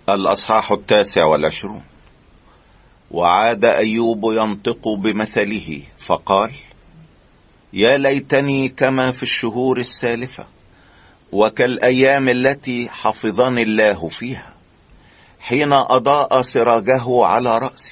الأصحاح 29. وعاد أيوب ينطق بمثله فقال: يا ليتني كما في الشهور السالفة، وكالأيام التي حفظني الله فيها، حين أضاء سراجه على رأسي،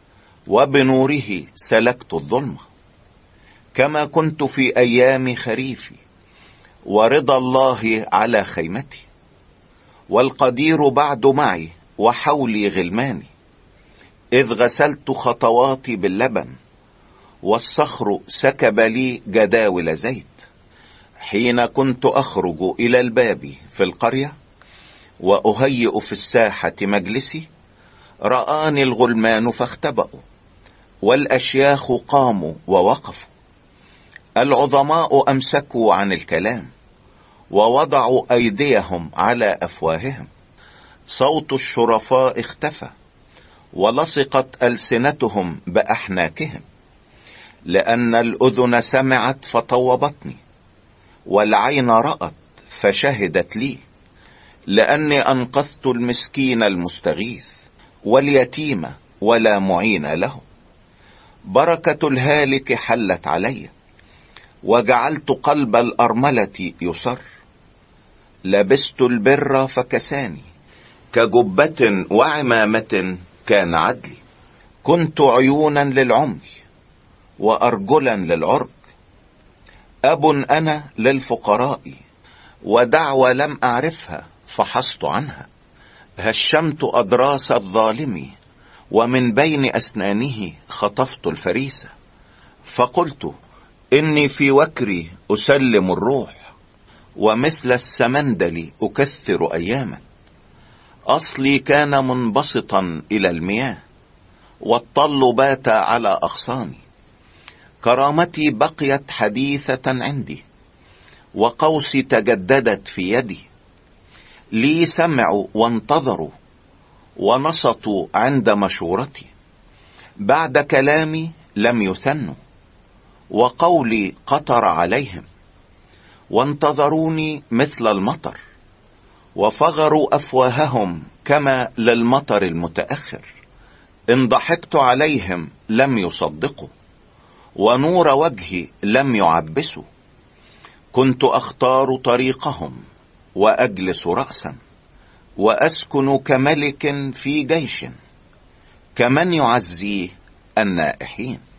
وبنوره سلكت الظلمة. كما كنت في أيام خريفي، ورضا الله على خيمتي، والقدير بعد معي، وحولي غلماني، إذ غسلت خطواتي باللبن، والصخر سكب لي جداول زيت. حين كنت أخرج إلى الباب في القرية، وأهيئ في الساحة مجلسي، رآني الغلمان فاختبأوا، والأشياخ قاموا ووقفوا، العظماء أمسكوا عن الكلام، ووضعوا أيديهم على أفواههم. صوت الشرفاء اختفى، ولصقت ألسنتهم بأحناكهم، لأن الأذن سمعت فطوبتني، والعين رأت فشهدت لي، لأني أنقذت المسكين المستغيث، واليتيم ولا معين له. بركة الهالك حلت علي، وجعلت قلب الأرملة يصر. لبست البر فكساني، كجبة وعمامة كان عدلي. كنت عيونا للعمي، وأرجلا للعرج. أب أنا للفقراء، ودعوة لم أعرفها فحصت عنها. هشمت أضراس الظالم، ومن بين أسنانه خطفت الفريسة. فقلت: إني في وكري أسلم الروح، ومثل السمندل أكثر أياما. أصلي كان منبسطا إلى المياه، والطل بات على أغصاني. كرامتي بقيت حديثة عندي، وقوسي تجددت في يدي. لي سمعوا وانتظروا، ونصتوا عند مشورتي. بعد كلامي لم يثنوا، وقولي قطر عليهم. وانتظروني مثل المطر، وفغروا أفواههم كما للمطر المتأخر. إن ضحكت عليهم لم يصدقوا، ونور وجهي لم يعبسوا. كنت أختار طريقهم، وأجلس رأسا، وأسكن كملك في جيش، كمن يعزيه النائحين.